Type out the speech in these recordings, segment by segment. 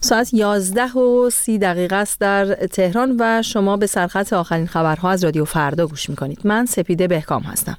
ساعت 11:30 است در تهران و شما به سرخط آخرین خبرها از رادیو فردا گوش میکنید. من سپیده بهکام هستم.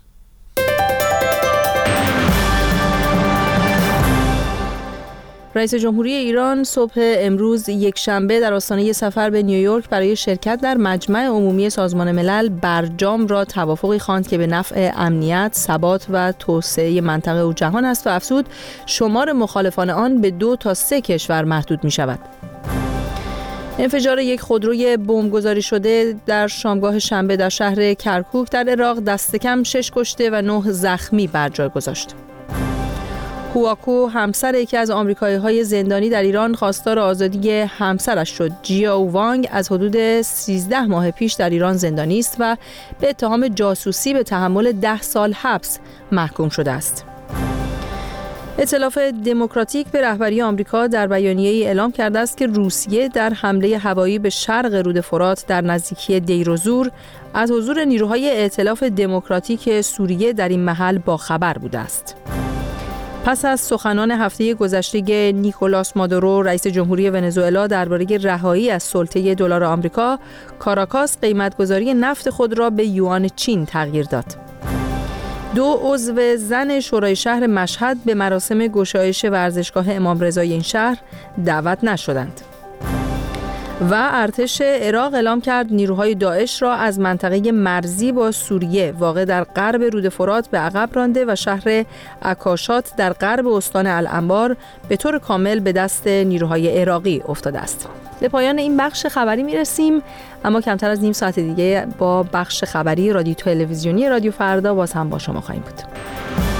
رئیس جمهوری ایران صبح امروز یکشنبه در آستانه سفر به نیویورک برای شرکت در مجمع عمومی سازمان ملل برجام را توافقی خواند که به نفع امنیت، ثبات و توسعه منطقه و جهان است و افزود شمار مخالفان آن به 2 تا 3 کشور محدود می شود. انفجار یک خودروی بمبگذاری شده در شامگاه شنبه در شهر کرکوک در عراق دست کم 6 کشته و 9 زخمی بر جای گذاشت. هواکو همسر یکی از آمریکایی‌های زندانی در ایران خواستار آزادی همسرش شد. جیاو وانگ از حدود 13 ماه پیش در ایران زندانی است و به اتهام جاسوسی به تحمل 10 سال حبس محکوم شده است. ائتلاف دموکراتیک به رهبری آمریکا در بیانیه‌ای اعلام کرده است که روسیه در حمله هوایی به شرق رود فرات در نزدیکی دیروزور از حضور نیروهای ائتلاف دموکراتیک سوریه در این محل باخبر بوده است. پس از سخنان هفته گذشته نیکولاس مادورو رئیس جمهوری ونزوئلا درباره رهایی از سلطه دلار آمریکا، کاراکاس قیمتگذاری نفت خود را به یوان چین تغییر داد. 2 عضو زن شورای شهر مشهد به مراسم گشایش ورزشگاه امام رضای این شهر دعوت نشدند. و ارتش عراق اعلام کرد نیروهای داعش را از منطقه مرزی با سوریه واقع در غرب رود فرات به عقب رانده و شهر اکاشات در غرب استان الانبار به طور کامل به دست نیروهای عراقی افتاده است. به پایان این بخش خبری میرسیم، اما کمتر از نیم ساعت دیگه با بخش خبری رادیو تلویزیونی رادیو فردا باز هم با شما خواهیم بود.